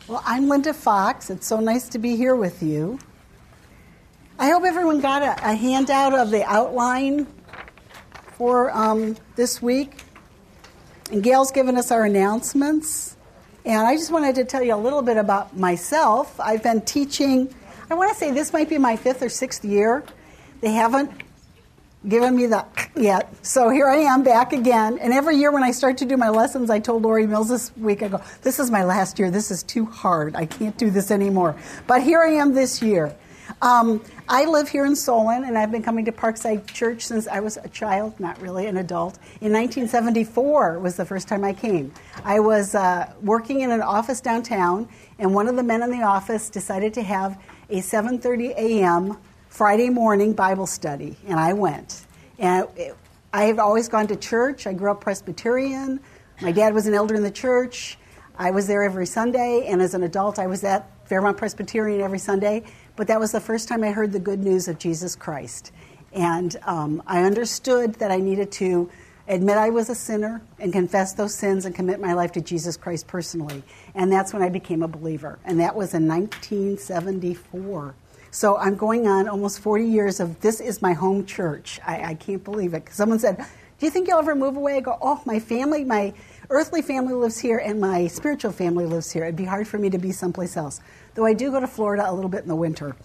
Well, I'm Linda Fox. It's so nice to be here with you. I hope everyone got a handout of the outline for this week. And Gail's given us our announcements. And I just wanted to tell you a little bit about myself. I've been teaching, I want to say this might be my 5th or 6th year. They haven't given me the yet. So here I am back again. And every year when I start to do my lessons, I told Lori Mills this week, I go, this is my last year. This is too hard. I can't do this anymore. But here I am this year. I live here in Solon, and I've been coming to Parkside Church since I was a child, not really an adult. In 1974 was the first time I came. I was working in an office downtown, and one of the men in the office decided to have a 7:30 a.m. Friday morning Bible study, and I went. And I have always gone to church. I grew up Presbyterian. My dad was an elder in the church. I was there every Sunday, and as an adult, I was at Fairmont Presbyterian every Sunday. But that was the first time I heard the good news of Jesus Christ. And I understood that I needed to admit I was a sinner and confess those sins and commit my life to Jesus Christ personally. And that's when I became a believer. And that was in 1974. So I'm going on almost 40 years of this is my home church. I can't believe it. Someone said, do you think you'll ever move away? I go, oh, my family, my earthly family lives here and my spiritual family lives here. It'd be hard for me to be someplace else. Though I do go to Florida a little bit in the winter.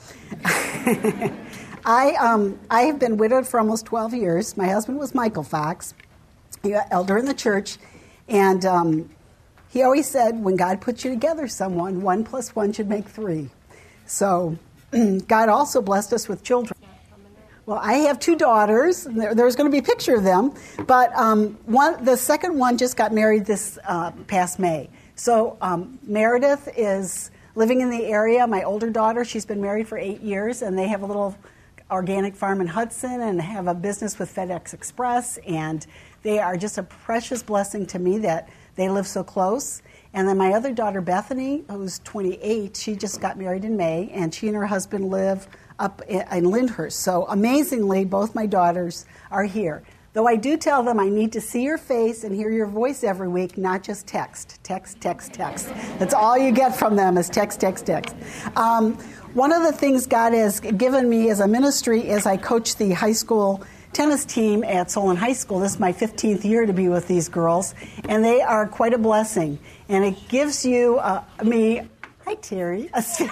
I have been widowed for almost 12 years. My husband was Michael Fox, elder in the church. And he always said, when God puts you together, someone, 1 + 1 should make 3. So God also blessed us with children. Well, I have 2 daughters. There's going to be a picture of them. But the second one just got married this past May. So Meredith is living in the area. My older daughter, she's been married for 8 years, and they have a little organic farm in Hudson and have a business with FedEx Express. And they are just a precious blessing to me that they live so close. And then my other daughter, Bethany, who's 28, she just got married in May, and she and her husband live up in Lyndhurst. So amazingly, both my daughters are here. Though I do tell them I need to see your face and hear your voice every week, not just text. Text, text, text. That's all you get from them is text, text, text. One of the things God has given me as a ministry is I coach the high school tennis team at Solon High School. This is my 15th year to be with these girls, and they are quite a blessing. And it gives you, hi Terry, a sphere.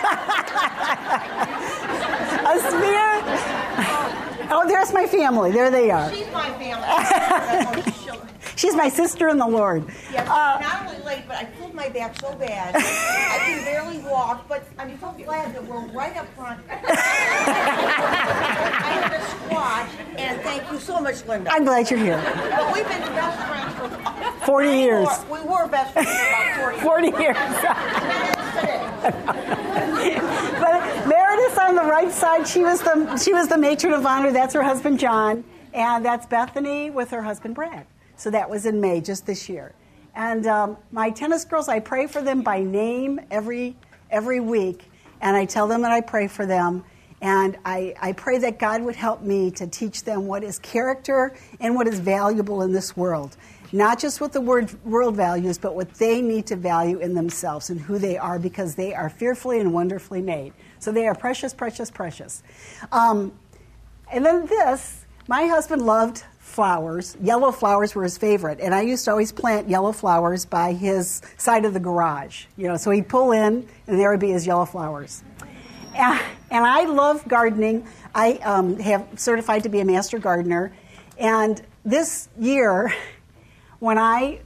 A sphere. Oh, there's my family. There they are. She's my family. She's my sister in the Lord. Yes, not only late, but I pulled my back so bad. I can barely walk, but I'm so glad that we're right up front. I have a squat, and thank you so much, Linda. I'm glad you're here. But we've been best friends for 40 years. We were best friends for about 40 years. But Meredith's on the right side. She was the matron of honor. That's her husband, John. And that's Bethany with her husband, Brad. So that was in May, just this year. And my tennis girls, I pray for them by name every week. And I tell them that I pray for them. And I pray that God would help me to teach them what is character and what is valuable in this world. Not just what the world values, but what they need to value in themselves and who they are, because they are fearfully and wonderfully made. So they are precious, precious, precious. And then this, my husband loved flowers. Yellow flowers were his favorite. And I used to always plant yellow flowers by his side of the garage. So he'd pull in, and there would be his yellow flowers. And I love gardening. I have certified to be a master gardener. And this year, when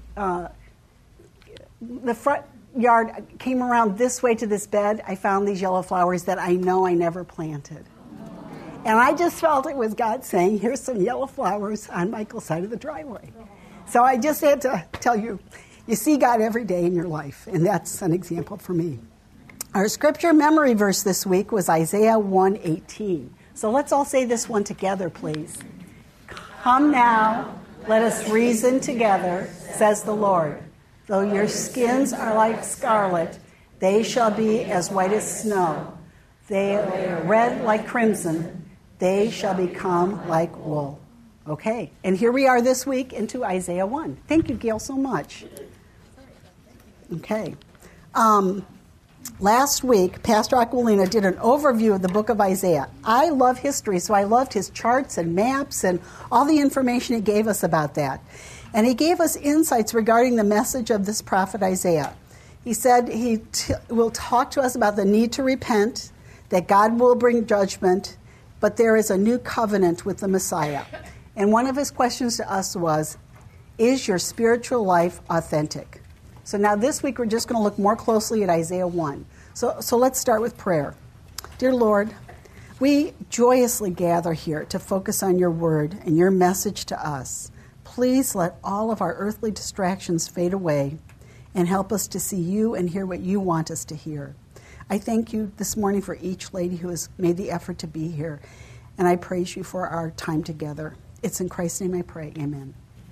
the front yard came around this way to this bed, I found these yellow flowers that I know I never planted. And I just felt it was God saying, here's some yellow flowers on Michael's side of the driveway. So I just had to tell you, you see God every day in your life, and that's an example for me. Our scripture memory verse this week was Isaiah 1:18. So let's all say this one together, please. Come now, let us reason together, says the Lord. Though your skins are like scarlet, they shall be as white as snow. They are red like crimson. They shall become like wool. Okay, and here we are this week into Isaiah 1. Thank you, Gail, so much. Okay. Last week, Pastor Aquilina did an overview of the book of Isaiah. I love history, so I loved his charts and maps and all the information he gave us about that. And he gave us insights regarding the message of this prophet Isaiah. He said he will talk to us about the need to repent, that God will bring judgment, but there is a new covenant with the Messiah. And one of his questions to us was, is your spiritual life authentic? So now this week we're just going to look more closely at Isaiah 1. So let's start with prayer. Dear Lord, we joyously gather here to focus on your word and your message to us. Please let all of our earthly distractions fade away and help us to see you and hear what you want us to hear. I thank you this morning for each lady who has made the effort to be here, and I praise you for our time together. It's in Christ's name I pray. Amen.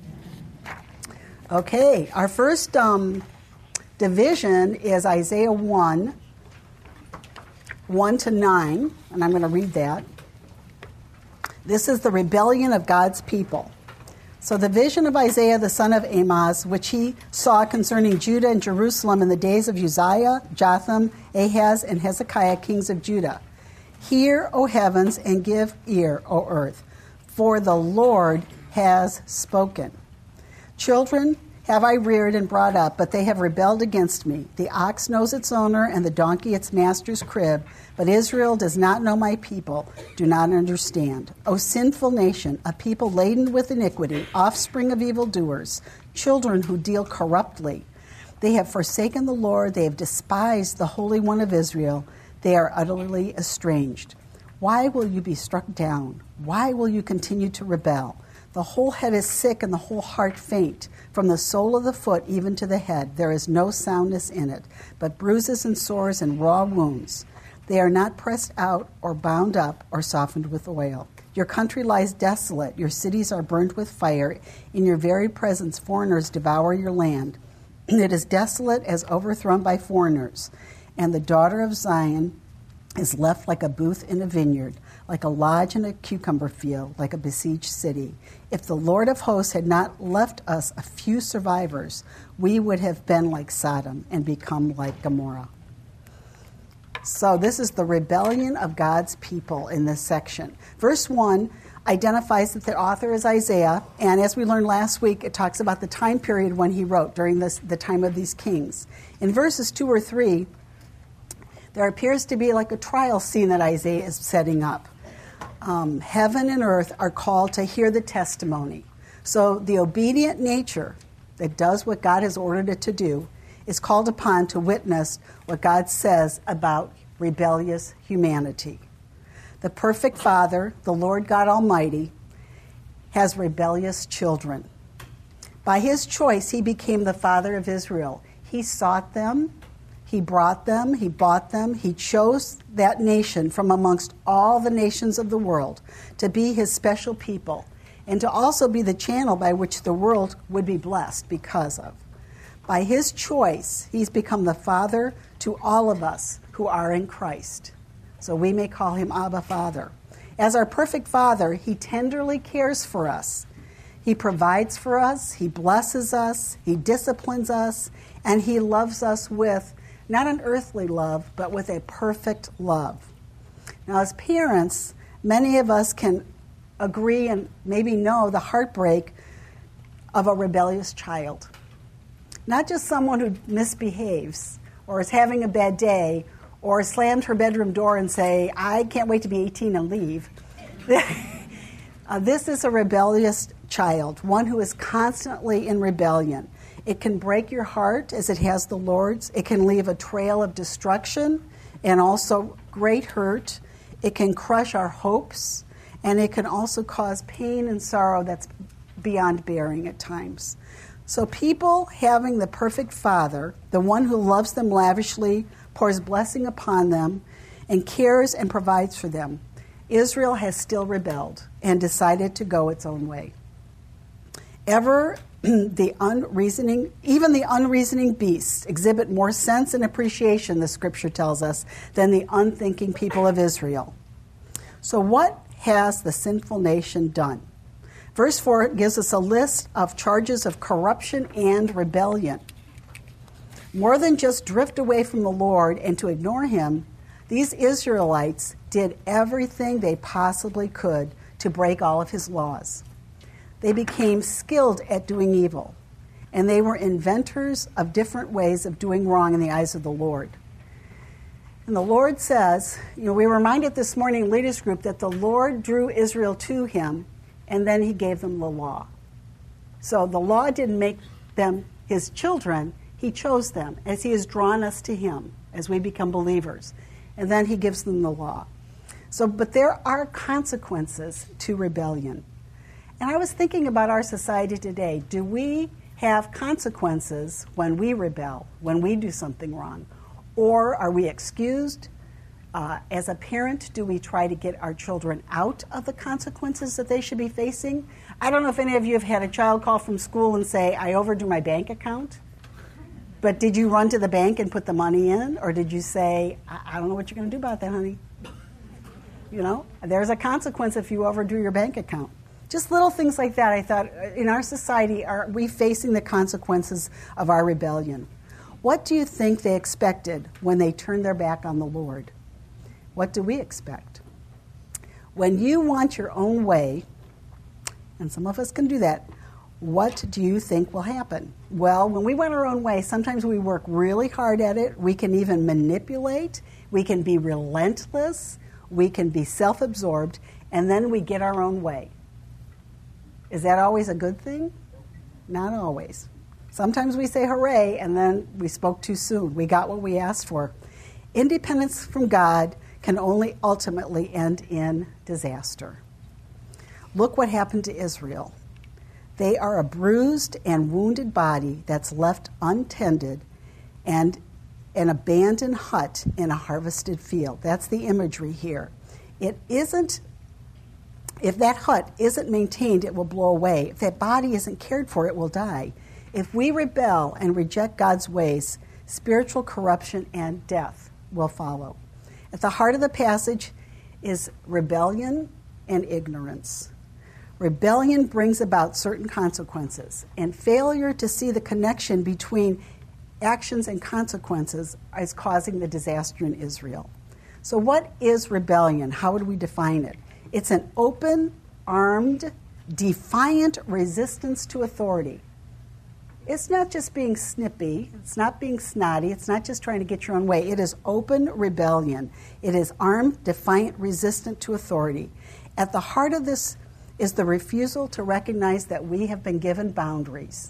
Okay, our first division is Isaiah 1, 1 to 9, and I'm going to read that. This is the rebellion of God's people. So the vision of Isaiah the son of Amoz, which he saw concerning Judah and Jerusalem in the days of Uzziah, Jotham, Ahaz, and Hezekiah, kings of Judah. Hear, O heavens, and give ear, O earth, for the Lord has spoken. Children have I reared and brought up, but they have rebelled against me. The ox knows its owner, and the donkey its master's crib, but Israel does not know my people, do not understand. O sinful nation, a people laden with iniquity, offspring of evildoers, children who deal corruptly. They have forsaken the Lord, they have despised the Holy One of Israel, they are utterly estranged. Why will you be struck down? Why will you continue to rebel? The whole head is sick and the whole heart faint. From the sole of the foot even to the head, there is no soundness in it, but bruises and sores and raw wounds. They are not pressed out or bound up or softened with oil. Your country lies desolate. Your cities are burnt with fire. In your very presence, foreigners devour your land. It is desolate as overthrown by foreigners. And the daughter of Zion is left like a booth in a vineyard, like a lodge in a cucumber field, like a besieged city. If the Lord of hosts had not left us a few survivors, we would have been like Sodom and become like Gomorrah. So this is the rebellion of God's people in this section. Verse 1 identifies that the author is Isaiah, and as we learned last week, it talks about the time period when he wrote, during the time of these kings. In verses 2 or 3, there appears to be like a trial scene that Isaiah is setting up. Heaven and earth are called to hear the testimony. So the obedient nature that does what God has ordered it to do is called upon to witness what God says about rebellious humanity. The perfect Father, the Lord God Almighty, has rebellious children. By his choice, he became the Father of Israel. He sought them. He brought them, he bought them, he chose that nation from amongst all the nations of the world to be his special people and to also be the channel by which the world would be blessed because of. By his choice, he's become the Father to all of us who are in Christ. So we may call him Abba Father. As our perfect Father, he tenderly cares for us. He provides for us, he blesses us, he disciplines us, and he loves us with not an earthly love, but with a perfect love. Now, as parents, many of us can agree and maybe know the heartbreak of a rebellious child. Not just someone who misbehaves or is having a bad day or slammed her bedroom door and say, I can't wait to be 18 and leave. This is a rebellious child, one who is constantly in rebellion. It can break your heart as it has the Lord's. It can leave a trail of destruction and also great hurt. It can crush our hopes, and it can also cause pain and sorrow that's beyond bearing at times. So people having the perfect Father, the one who loves them lavishly, pours blessing upon them, and cares and provides for them, Israel has still rebelled and decided to go its own way. Even the unreasoning beasts exhibit more sense and appreciation, the scripture tells us, than the unthinking people of Israel. So what has the sinful nation done? Verse 4 gives us a list of charges of corruption and rebellion. More than just drift away from the Lord and to ignore him, these Israelites did everything they possibly could to break all of his laws. They became skilled at doing evil, and they were inventors of different ways of doing wrong in the eyes of the Lord. And the Lord says, we were reminded this morning in Leaders Group that the Lord drew Israel to him, and then he gave them the law. So the law didn't make them his children, he chose them as he has drawn us to him as we become believers. And then he gives them the law. But there are consequences to rebellion. And I was thinking about our society today. Do we have consequences when we rebel, when we do something wrong? Or are we excused? As a parent, do we try to get our children out of the consequences that they should be facing? I don't know if any of you have had a child call from school and say, I overdrew my bank account. But did you run to the bank and put the money in? Or did you say, I don't know what you're going to do about that, honey? There's a consequence if you overdrew your bank account. Just little things like that. I thought, in our society, are we facing the consequences of our rebellion? What do you think they expected when they turned their back on the Lord? What do we expect? When you want your own way, and some of us can do that, what do you think will happen? Well, when we want our own way, sometimes we work really hard at it. We can even manipulate. We can be relentless. We can be self-absorbed. And then we get our own way. Is that always a good thing? Not always. Sometimes we say hooray, and then we spoke too soon. We got what we asked for. Independence from God can only ultimately end in disaster. Look what happened to Israel. They are a bruised and wounded body that's left untended and an abandoned hut in a harvested field. That's the imagery here. If that hut isn't maintained, it will blow away. If that body isn't cared for, it will die. If we rebel and reject God's ways, spiritual corruption and death will follow. At the heart of the passage is rebellion and ignorance. Rebellion brings about certain consequences, and failure to see the connection between actions and consequences is causing the disaster in Israel. So what is rebellion? How would we define it? It's an open, armed, defiant resistance to authority. It's not just being snippy. It's not being snotty. It's not just trying to get your own way. It is open rebellion. It is armed, defiant, resistant to authority. At the heart of this is the refusal to recognize that we have been given boundaries.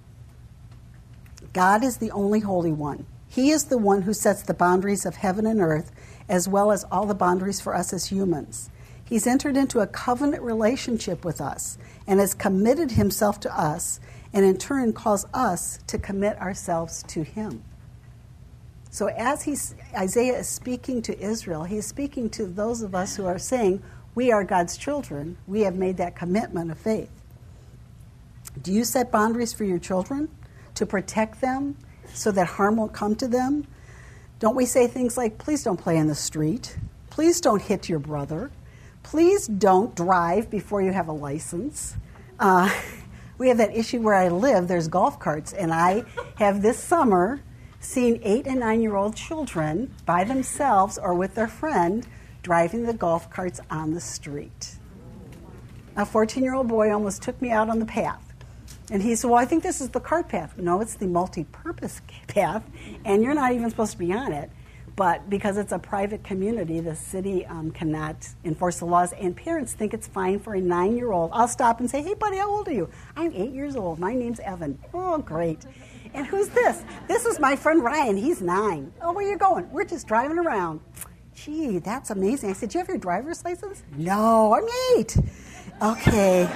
God is the only Holy One. He is the one who sets the boundaries of heaven and earth, as well as all the boundaries for us as humans. He's entered into a covenant relationship with us and has committed himself to us, and in turn calls us to commit ourselves to him. So as Isaiah is speaking to Israel, he is speaking to those of us who are saying, we are God's children. We have made that commitment of faith. Do you set boundaries for your children to protect them so that harm won't come to them? Don't we say things like, please don't play in the street. Please don't hit your brother. Please don't drive before you have a license. We have that issue where I live. There's golf carts, and I have this summer seen 8 and 9-year-old children by themselves or with their friend driving the golf carts on the street. A 14-year-old boy almost took me out on the path. And he said, well, I think this is the cart path. No, it's the multi-purpose path, and you're not even supposed to be on it. But because it's a private community, the city cannot enforce the laws, and parents think it's fine for a 9-year-old. I'll stop and say, hey, buddy, how old are you? I'm 8 years old. My name's Evan. Oh, great. And who's this? This is my friend Ryan. He's 9. Oh, where are you going? We're just driving around. Gee, that's amazing. I said, do you have your driver's license? No, I'm 8. Okay.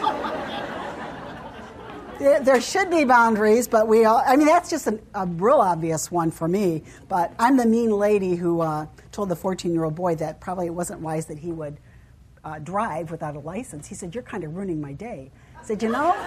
There should be boundaries, but that's just a real obvious one for me. But I'm the mean lady who told the 14-year-old boy that probably it wasn't wise that he would drive without a license. He said, you're kind of ruining my day. I said,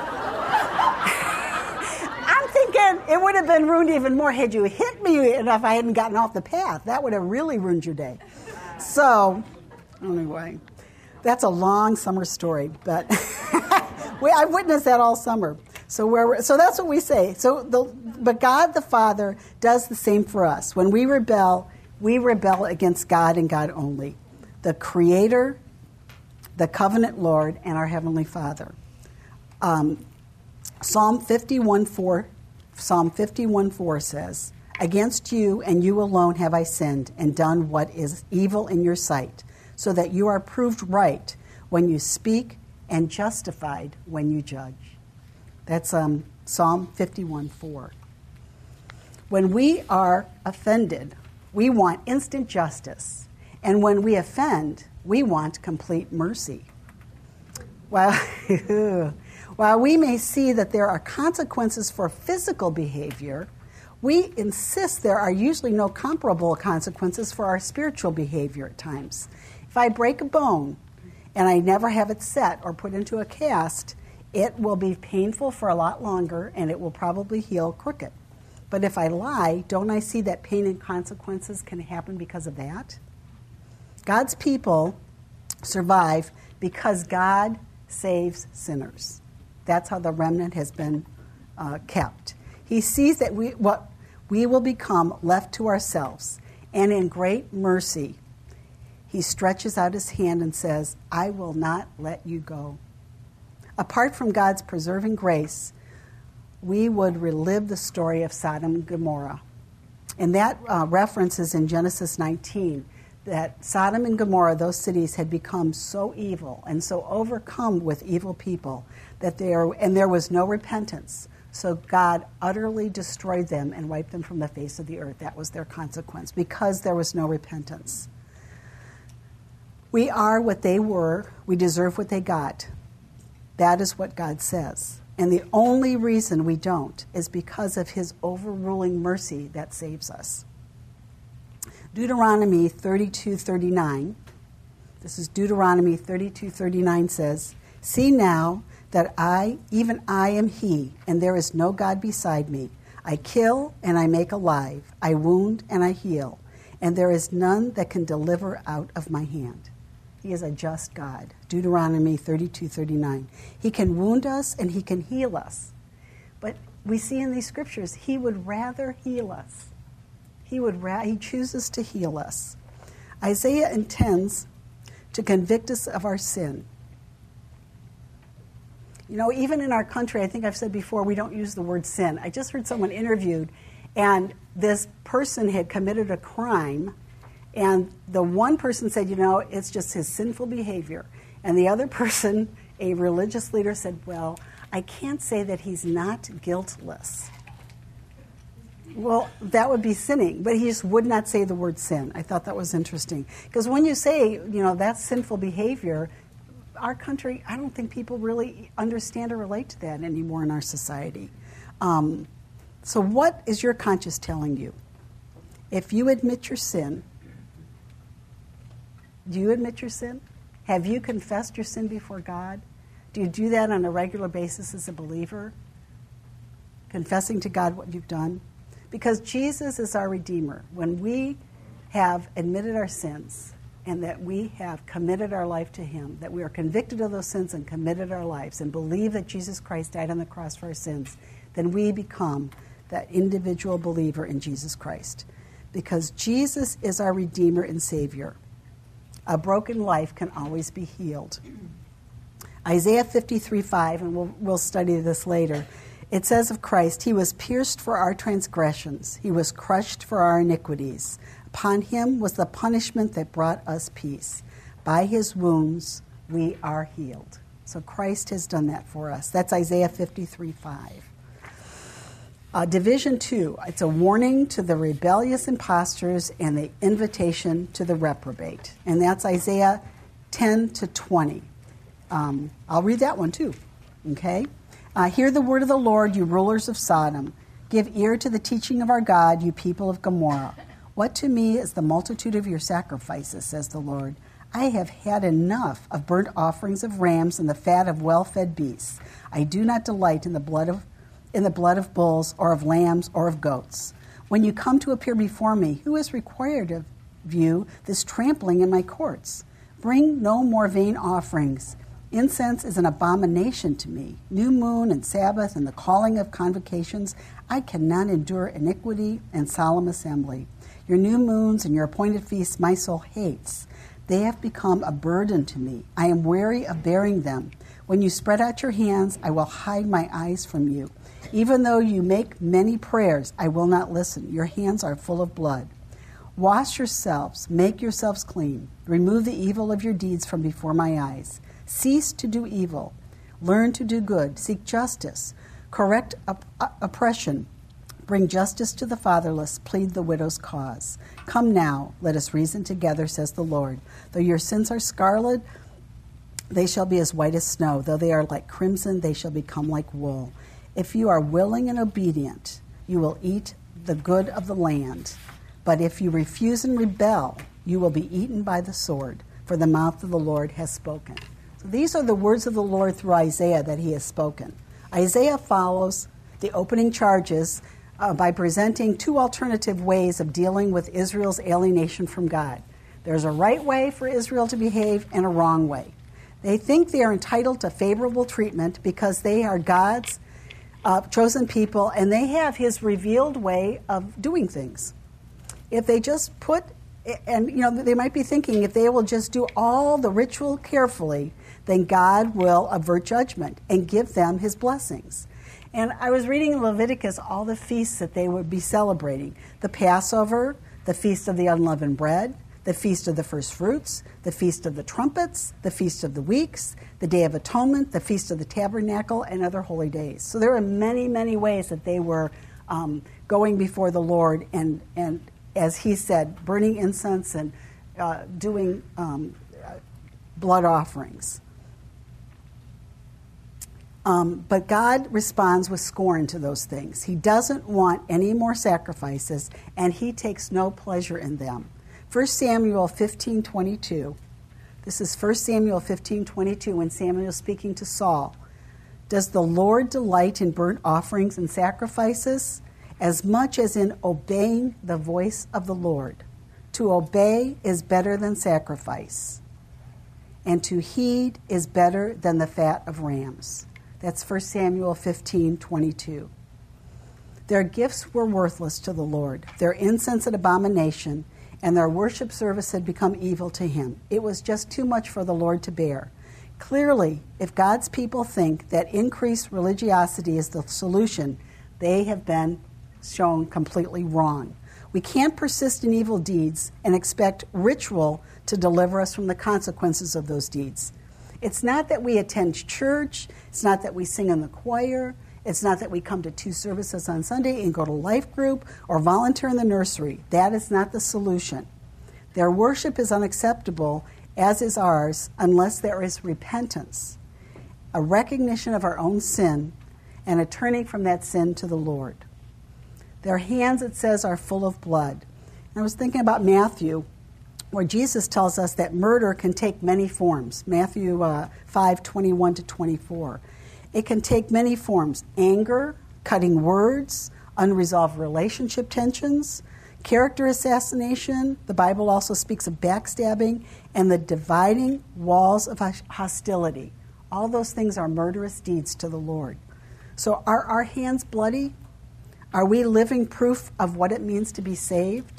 I'm thinking it would have been ruined even more had you hit me if I hadn't gotten off the path. That would have really ruined your day. So, anyway, that's a long summer story, but I've witnessed that all summer. So that's what we say. But God the Father does the same for us. When we rebel against God and God only, the Creator, the Covenant Lord, and our Heavenly Father. Psalm 51:4 says, "Against you and you alone have I sinned and done what is evil in your sight, so that you are proved right when you speak and justified when you judge." That's Psalm 51:4. When we are offended, we want instant justice. And when we offend, we want complete mercy. While we may see that there are consequences for physical behavior, we insist there are usually no comparable consequences for our spiritual behavior at times. If I break a bone and I never have it set or put into a cast, it will be painful for a lot longer and it will probably heal crooked. But if I lie, don't I see that pain and consequences can happen because of that? God's people survive because God saves sinners. That's how the remnant has been kept. He sees that we will become left to ourselves, and in great mercy, he stretches out his hand and says, "I will not let you go." Apart from God's preserving grace, we would relive the story of Sodom and Gomorrah. And that reference is in Genesis 19, that Sodom and Gomorrah, those cities, had become so evil and so overcome with evil people that there was no repentance. So God utterly destroyed them and wiped them from the face of the earth. That was their consequence, because there was no repentance. We are what they were. We deserve what they got. That is what God says. And the only reason we don't is because of his overruling mercy that saves us. Deuteronomy 32:39, this is Deuteronomy 32:39 says, "See now that even I am he, and there is no God beside me. I kill and I make alive. I wound and I heal, and there is none that can deliver out of my hand." He is a just God. Deuteronomy 32:39. He can wound us and he can heal us. But we see in these scriptures, he would rather heal us. He chooses to heal us. Isaiah intends to convict us of our sin. You know, even in our country, I think I've said before, we don't use the word sin. I just heard someone interviewed, and this person had committed a crime, and the one person said, you know, it's just his sinful behavior. And the other person, a religious leader, said, well, I can't say that he's not guiltless. Well, that would be sinning, but he just would not say the word sin. I thought that was interesting. Because when you say, you know, that's sinful behavior, our country, I don't think people really understand or relate to that anymore in our society. So what is your conscience telling you? If you admit your sin, do you admit your sin? Have you confessed your sin before God? Do you do that on a regular basis as a believer? Confessing to God what you've done? Because Jesus is our Redeemer. When we have admitted our sins and that we have committed our life to him, that we are convicted of those sins and committed our lives and believe that Jesus Christ died on the cross for our sins, then we become that individual believer in Jesus Christ. Because Jesus is our Redeemer and Savior. A broken life can always be healed. Isaiah 53:5, and we'll study this later. It says of Christ, he was pierced for our transgressions. He was crushed for our iniquities. Upon him was the punishment that brought us peace. By his wounds we are healed. So Christ has done that for us. That's Isaiah 53:5. Division 2, it's a warning to the rebellious impostors and the invitation to the reprobate. And that's Isaiah 10-20. I'll read that one too, okay? Hear the word of the Lord, you rulers of Sodom. Give ear to the teaching of our God, you people of Gomorrah. What to me is the multitude of your sacrifices, says the Lord. I have had enough of burnt offerings of rams and the fat of well-fed beasts. I do not delight in the blood of bulls or of lambs or of goats. When you come to appear before me, who has required of you this trampling in my courts? Bring no more vain offerings Incense is an abomination to me. New moon and Sabbath and the calling of convocations. I cannot endure iniquity and solemn assembly. Your new moons and your appointed feasts my soul hates. They have become a burden to me. I am weary of bearing them. When you spread out your hands, I will hide my eyes from you. Even though you make many prayers, I will not listen. Your hands are full of blood. Wash yourselves, make yourselves clean. Remove the evil of your deeds from before my eyes. Cease to do evil. Learn to do good. Seek justice. Correct oppression. Bring justice to the fatherless. Plead the widow's cause. Come now, let us reason together, says the Lord. Though your sins are scarlet, they shall be as white as snow. Though they are like crimson, they shall become like wool. If you are willing and obedient, you will eat the good of the land. But if you refuse and rebel, you will be eaten by the sword, for the mouth of the Lord has spoken. So these are the words of the Lord through Isaiah that he has spoken. Isaiah follows the opening charges by presenting two alternative ways of dealing with Israel's alienation from God. There's a right way for Israel to behave and a wrong way. They think they are entitled to favorable treatment because they are God's chosen people and they have his revealed way of doing things. If they just put, and they might be thinking if they will just do all the ritual carefully, then God will avert judgment and give them his blessings. And I was reading in Leviticus all the feasts that they would be celebrating. The Passover, the Feast of the Unleavened Bread, the Feast of the First Fruits, the Feast of the Trumpets, the Feast of the Weeks, the Day of Atonement, the Feast of the Tabernacle, and other holy days. So there are many, many ways that they were going before the Lord and as he said, burning incense and doing blood offerings. But God responds with scorn to those things. He doesn't want any more sacrifices, and he takes no pleasure in them. 1 Samuel 15:22. This is 1 Samuel 15:22 when Samuel is speaking to Saul. Does the Lord delight in burnt offerings and sacrifices as much as in obeying the voice of the Lord? To obey is better than sacrifice, and to heed is better than the fat of rams. That's 1 Samuel 15:22. Their gifts were worthless to the Lord, their incense an abomination, and their worship service had become evil to him. It was just too much for the Lord to bear. Clearly, if God's people think that increased religiosity is the solution, they have been shown completely wrong. We can't persist in evil deeds and expect ritual to deliver us from the consequences of those deeds. It's not that we attend church. It's not that we sing in the choir. It's not that we come to 2 services on Sunday and go to life group or volunteer in the nursery. That is not the solution. Their worship is unacceptable, as is ours, unless there is repentance, a recognition of our own sin, and a turning from that sin to the Lord. Their hands, it says, are full of blood. And I was thinking about Matthew, where Jesus tells us that murder can take many forms. Matthew 5:21-24. It can take many forms: anger, cutting words, unresolved relationship tensions, character assassination. The Bible also speaks of backstabbing and the dividing walls of hostility. All those things are murderous deeds to the Lord. So are our hands bloody? Are we living proof of what it means to be saved?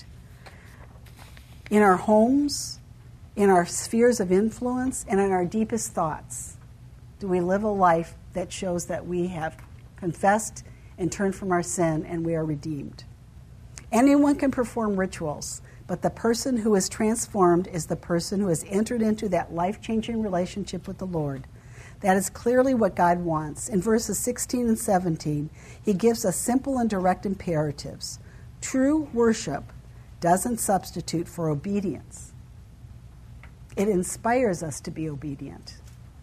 In our homes, in our spheres of influence, and in our deepest thoughts, do we live a life that shows that we have confessed and turned from our sin and we are redeemed? Anyone can perform rituals, but the person who is transformed is the person who has entered into that life-changing relationship with the Lord. That is clearly what God wants. In verses 16 and 17, he gives us simple and direct imperatives. True worship doesn't substitute for obedience. It inspires us to be obedient.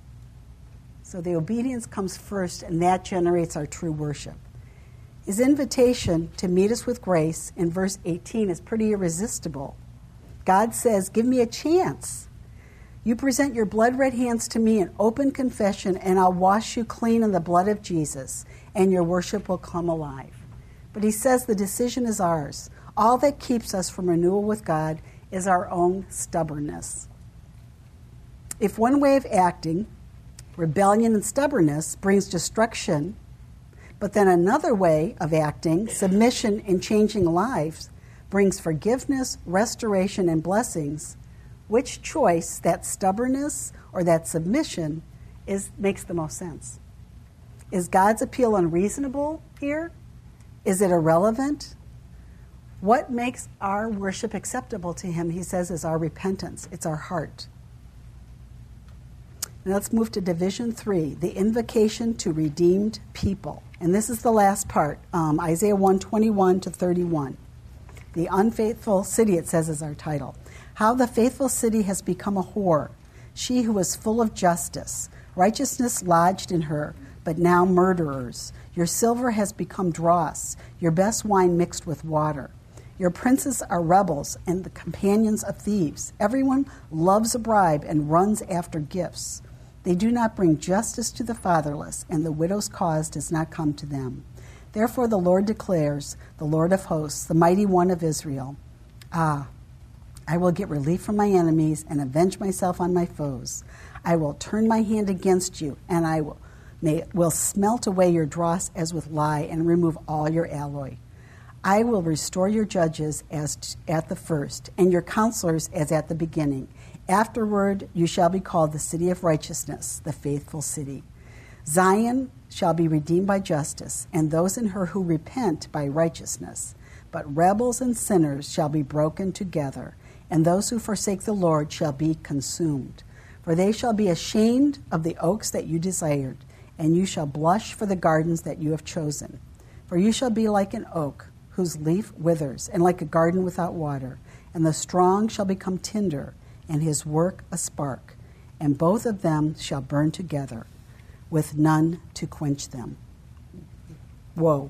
So the obedience comes first, and that generates our true worship. His invitation to meet us with grace in verse 18 is pretty irresistible. God says, give me a chance. You present your blood-red hands to me in open confession, and I'll wash you clean in the blood of Jesus, and your worship will come alive. But he says the decision is ours. All that keeps us from renewal with God is our own stubbornness. If one way of acting Rebellion and stubbornness brings destruction, but then another way of acting, submission and changing lives, brings forgiveness, restoration, and blessings. Which choice, that stubbornness or that submission, makes the most sense? Is God's appeal unreasonable here? Is it irrelevant? What makes our worship acceptable to him, he says, is our repentance. It's our heart. Now let's move to Division 3, the invocation to redeemed people. And this is the last part, Isaiah 1:21 to 31. The unfaithful city, it says, is our title. How the faithful city has become a whore, she who was full of justice. Righteousness lodged in her, but now murderers. Your silver has become dross, your best wine mixed with water. Your princes are rebels and the companions of thieves. Everyone loves a bribe and runs after gifts. They do not bring justice to the fatherless, and the widow's cause does not come to them. Therefore the Lord declares, the Lord of hosts, the mighty one of Israel, I will get relief from my enemies and avenge myself on my foes. I will turn my hand against you, and I will smelt away your dross as with lye and remove all your alloy. I will restore your judges as at the first, and your counselors as at the beginning. Afterward you shall be called the city of righteousness, the faithful city. Zion shall be redeemed by justice, and those in her who repent by righteousness. But rebels and sinners shall be broken together, and those who forsake the Lord shall be consumed. For they shall be ashamed of the oaks that you desired, and you shall blush for the gardens that you have chosen. For you shall be like an oak whose leaf withers, and like a garden without water. And the strong shall become tinder, and his work a spark. And both of them shall burn together, with none to quench them. Woe.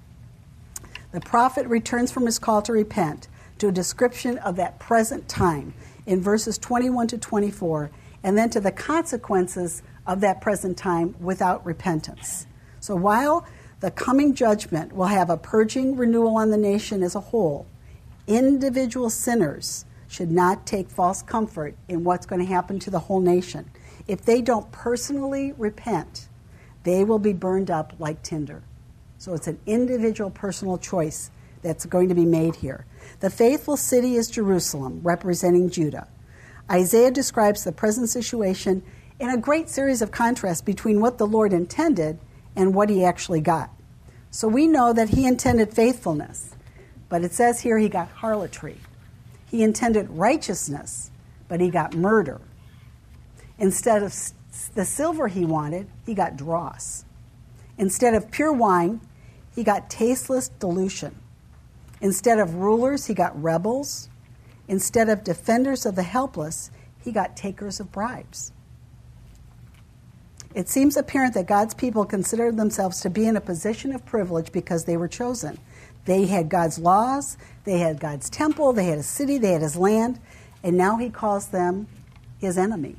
The prophet returns from his call to repent to a description of that present time in verses 21 to 24, and then to the consequences of that present time without repentance. So while the coming judgment will have a purging renewal on the nation as a whole, individual sinners should not take false comfort in what's going to happen to the whole nation. If they don't personally repent, they will be burned up like tinder. So it's an individual personal choice that's going to be made here. The faithful city is Jerusalem, representing Judah. Isaiah describes the present situation in a great series of contrasts between what the Lord intended and what he actually got. So we know that he intended faithfulness, but it says here he got harlotry. He intended righteousness, but he got murder. Instead of the silver he wanted, he got dross. Instead of pure wine, he got tasteless dilution. Instead of rulers, he got rebels. Instead of defenders of the helpless, he got takers of bribes. It seems apparent that God's people considered themselves to be in a position of privilege because they were chosen. They had God's laws, they had God's temple, they had a city, they had his land, and now he calls them his enemy.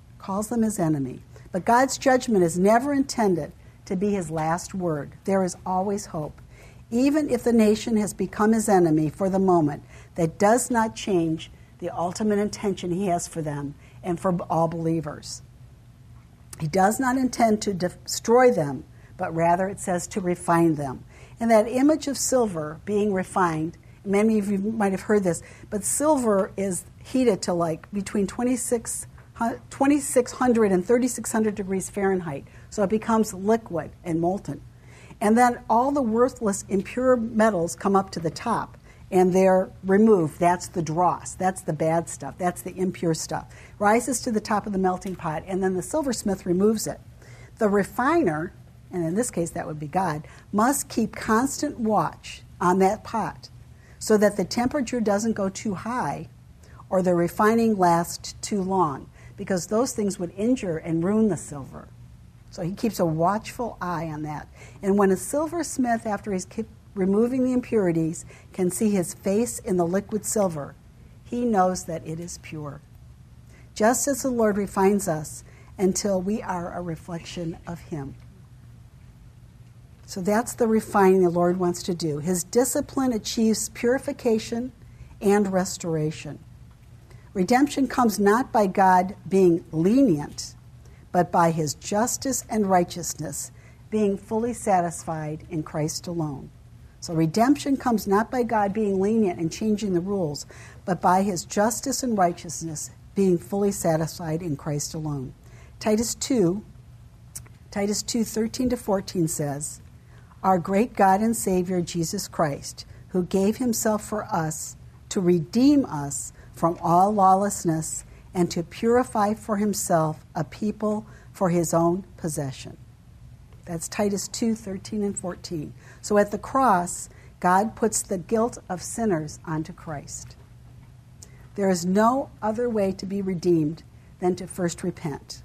But God's judgment is never intended to be his last word. There is always hope. Even if the nation has become his enemy for the moment, that does not change the ultimate intention he has for them and for all believers. He does not intend to destroy them, but rather, it says, to refine them. And that image of silver being refined, many of you might have heard this, but silver is heated to like between 2,600 and 3,600 degrees Fahrenheit. So it becomes liquid and molten. And then all the worthless, impure metals come up to the top, and they're removed. That's the dross. That's the bad stuff. That's the impure stuff. Rises to the top of the melting pot, and then the silversmith removes it. The refiner, and in this case that would be God, must keep constant watch on that pot so that the temperature doesn't go too high or the refining lasts too long, because those things would injure and ruin the silver. So he keeps a watchful eye on that. And when a silversmith, after he's removing the impurities, can see his face in the liquid silver, he knows that it is pure. Just as the Lord refines us until we are a reflection of him. So that's the refining the Lord wants to do. His discipline achieves purification and restoration. Redemption comes not by God being lenient, but by his justice and righteousness, being fully satisfied in Christ alone. So redemption comes not by God being lenient and changing the rules, but by his justice and righteousness, being fully satisfied in Christ alone. Titus 2:13-14 says, "Our great God and Savior Jesus Christ, who gave himself for us to redeem us from all lawlessness and to purify for himself a people for his own possession." That's Titus 2:13 and 14. So at the cross, God puts the guilt of sinners onto Christ. There is no other way to be redeemed than to first repent.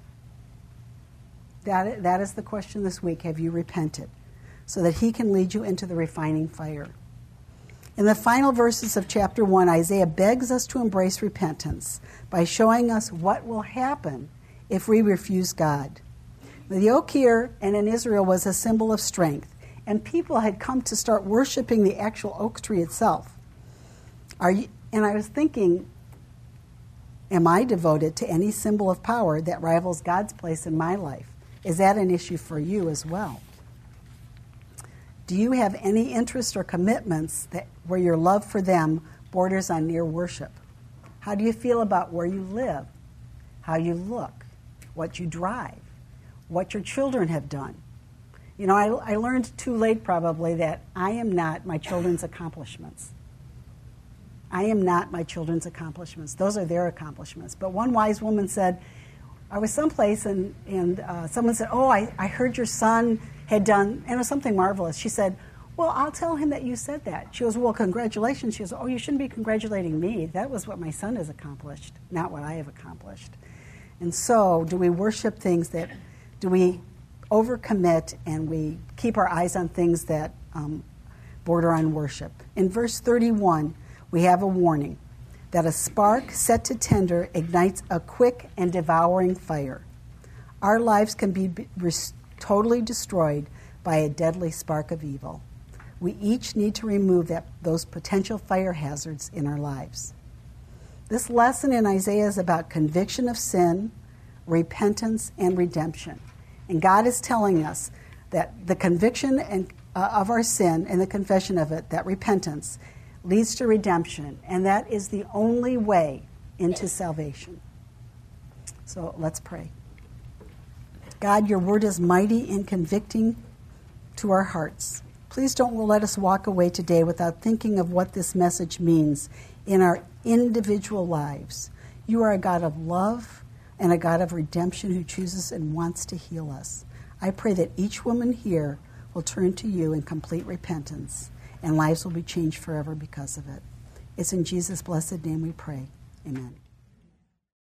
That is the question this week. Have you repented? So that he can lead you into the refining fire. In the final verses of chapter 1, Isaiah begs us to embrace repentance by showing us what will happen if we refuse God. The oak here and in Israel was a symbol of strength, and people had come to start worshiping the actual oak tree itself. And I was thinking, am I devoted to any symbol of power that rivals God's place in my life? Is that an issue for you as well? Do you have any interests or commitments where your love for them borders on near worship? How do you feel about where you live, how you look, what you drive, what your children have done? You know, I learned too late probably that I am not my children's accomplishments. I am not my children's accomplishments. Those are their accomplishments. But one wise woman said, I was someplace and someone said, "Oh, I heard your son had done," and it was something marvelous. She said, "Well, I'll tell him that you said that." She goes, "Well, congratulations." She goes, "Oh, you shouldn't be congratulating me. That was what my son has accomplished, not what I have accomplished." And so, do we worship things do we overcommit and we keep our eyes on things that border on worship? In verse 31, we have a warning that a spark set to tinder ignites a quick and devouring fire. Our lives can be totally destroyed by a deadly spark of evil. We each need to remove those potential fire hazards in our lives. This lesson in Isaiah is about conviction of sin, repentance, and redemption. And God is telling us that the conviction of our sin and the confession of it, that repentance, leads to redemption, and that is the only way into salvation. So let's pray. God, your word is mighty and convicting to our hearts. Please don't let us walk away today without thinking of what this message means in our individual lives. You are a God of love and a God of redemption who chooses and wants to heal us. I pray that each woman here will turn to you in complete repentance, and lives will be changed forever because of it. It's in Jesus' blessed name we pray. Amen.